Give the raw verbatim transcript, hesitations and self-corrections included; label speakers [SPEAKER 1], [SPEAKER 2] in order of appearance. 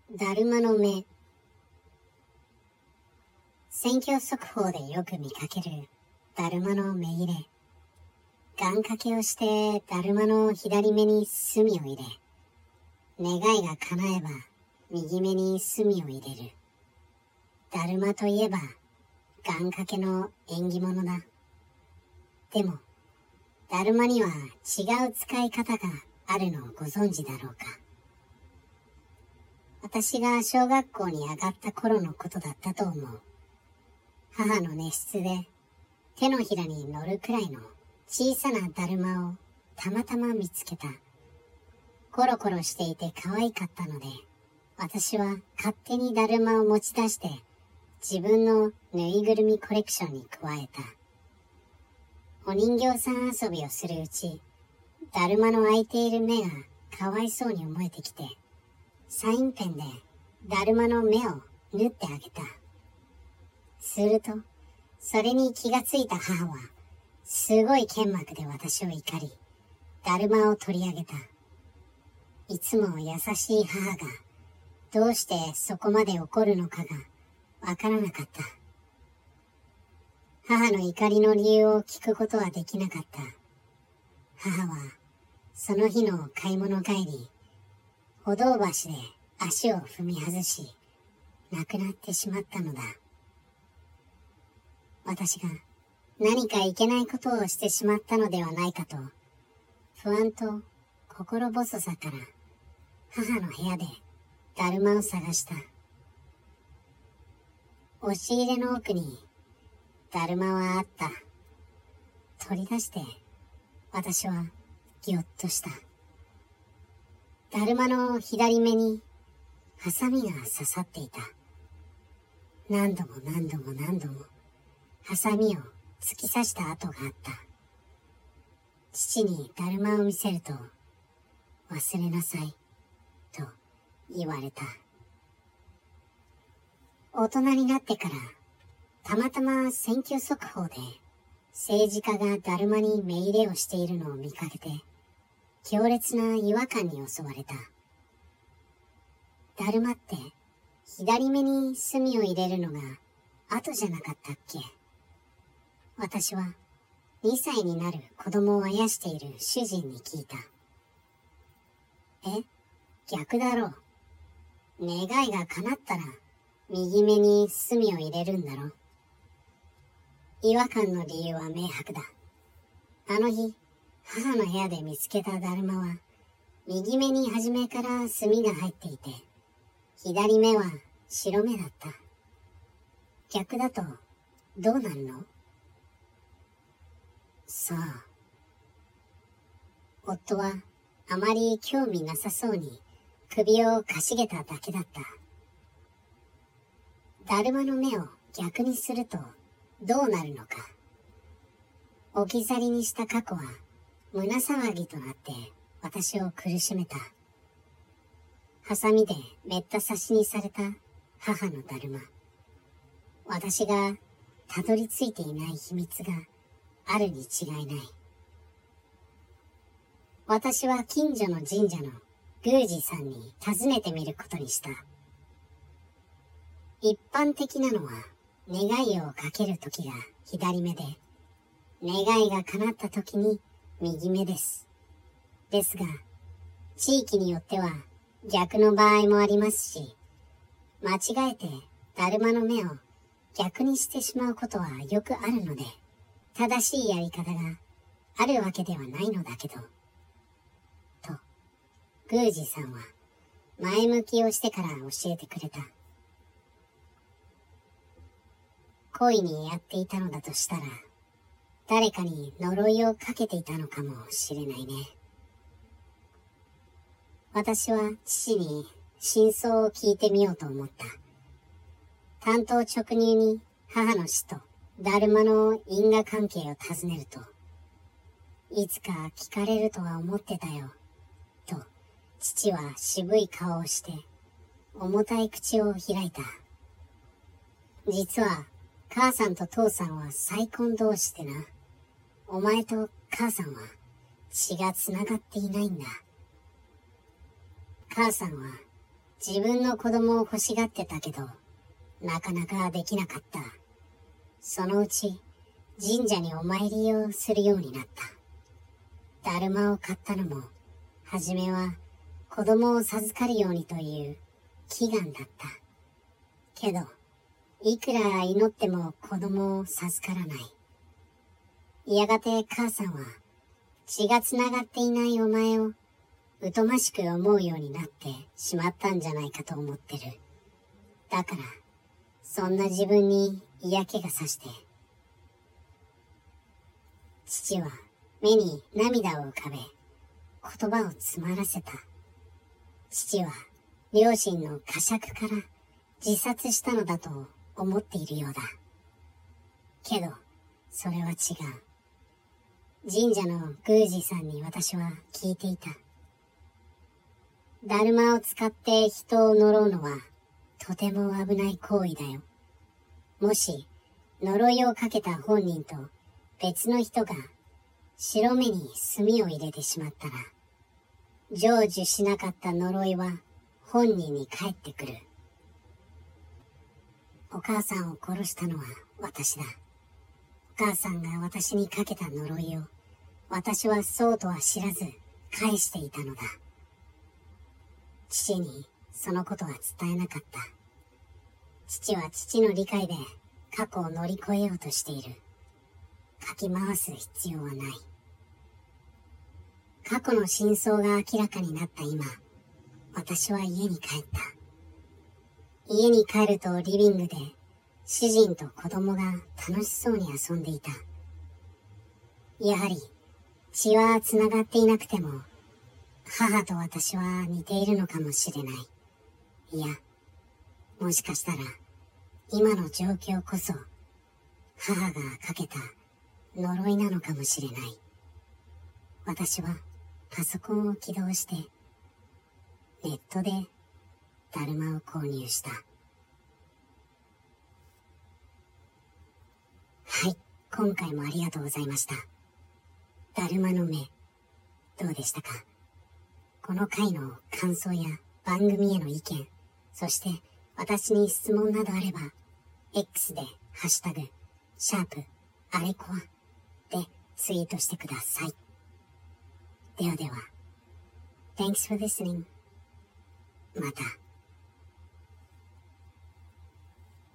[SPEAKER 1] だるまの目。選挙速報でよく見かけるだるまの目入れ。願掛けをしてだるまの左目に墨を入れ、願いが叶えば右目に墨を入れる。だるまといえば願掛けの縁起物だ。でも、だるまには違う使い方があるのをご存知だろうか。私が小学校に上がった頃のことだったと思う。母の寝室で手のひらに乗るくらいの小さなだるまをたまたま見つけた。コロコロしていて可愛かったので、私は勝手にだるまを持ち出して自分のぬいぐるみコレクションに加えた。お人形さん遊びをするうち、だるまの開いている目がかわいそうに思えてきて、サインペンでだるまの目を縫ってあげた。すると、それに気がついた母は、すごい剣幕で私を怒り、だるまを取り上げた。いつも優しい母が、どうしてそこまで怒るのかがわからなかった。母の怒りの理由を聞くことはできなかった。母は、その日の買い物帰り、歩道橋で足を踏み外し、亡くなってしまったのだ。私が何かいけないことをしてしまったのではないかと、不安と心細さから母の部屋でだるまを探した。押し入れの奥にだるまはあった。取り出して私はぎょっとした。だるまの左目にハサミが刺さっていた。何度も何度も何度もハサミを突き刺した跡があった。父にだるまを見せると、忘れなさい、と言われた。大人になってから、たまたま選挙速報で政治家がだるまに目入れをしているのを見かけて、強烈な違和感に襲われた。だるまって左目に墨を入れるのが後じゃなかったっけ？私はにさいになる子供をあやしている主人に聞いた。え、逆だろう。願いが叶ったら右目に墨を入れるんだろ。違和感の理由は明白だ。あの日、母の部屋で見つけただるまは、右目に初めから墨が入っていて、左目は白目だった。逆だとどうなんの？さあ。夫はあまり興味なさそうに首をかしげただけだった。だるまの目を逆にするとどうなるのか。置き去りにした過去は胸騒ぎとなって私を苦しめた。ハサミでめった刺しにされた母のだるま。私がたどり着いていない秘密があるに違いない。私は近所の神社の宮司さんに尋ねてみることにした。一般的なのは願いをかけるときが左目で、願いが叶ったときに右目です。ですが、地域によっては逆の場合もありますし、間違えてだるまの目を逆にしてしまうことはよくあるので、正しいやり方があるわけではないのだけど、と、宮司さんは前向きをしてから教えてくれた。恋にやっていたのだとしたら、誰かに呪いをかけていたのかもしれないね。私は父に真相を聞いてみようと思った。単刀直入に母の死とだるまの因果関係を尋ねると、いつか聞かれるとは思ってたよ、と父は渋い顔をして重たい口を開いた。実は母さんと父さんは再婚同士でな。お前と母さんは血がつながっていないんだ。母さんは自分の子供を欲しがってたけど、なかなかできなかった。そのうち神社にお参りをするようになった。だるまを買ったのも、はじめは子供を授かるようにという祈願だった。けど、いくら祈っても子供を授からない。やがて母さんは血がつながっていないお前を疎ましく思うようになってしまったんじゃないかと思ってる。だから、そんな自分に嫌気がさして。父は目に涙を浮かべ、言葉を詰まらせた。父は両親の呵責から自殺したのだと思っているようだ。けど、それは違う。神社の宮司さんに私は聞いていた。だるまを使って人を呪うのはとても危ない行為だよ。もし呪いをかけた本人と別の人が白目に炭を入れてしまったら、成就しなかった呪いは本人に返ってくる。お母さんを殺したのは私だ。お母さんが私にかけた呪いを私はそうとは知らず返していたのだ。父にそのことは伝えなかった。父は父の理解で過去を乗り越えようとしている。かき回す必要はない。過去の真相が明らかになった今、私は家に帰った。家に帰るとリビングで主人と子供が楽しそうに遊んでいた。やはり血はつながっていなくても母と私は似ているのかもしれない。いや、もしかしたら今の状況こそ母がかけた呪いなのかもしれない。私はパソコンを起動してネットでだるまを購入した。はい、今回もありがとうございました。だるまの目、どうでしたか？この回の感想や番組への意見、そして私に質問などあれば、X でハッシュタグ、シャープ、あれこわでツイートしてください。ではでは、Thanks for listening. また。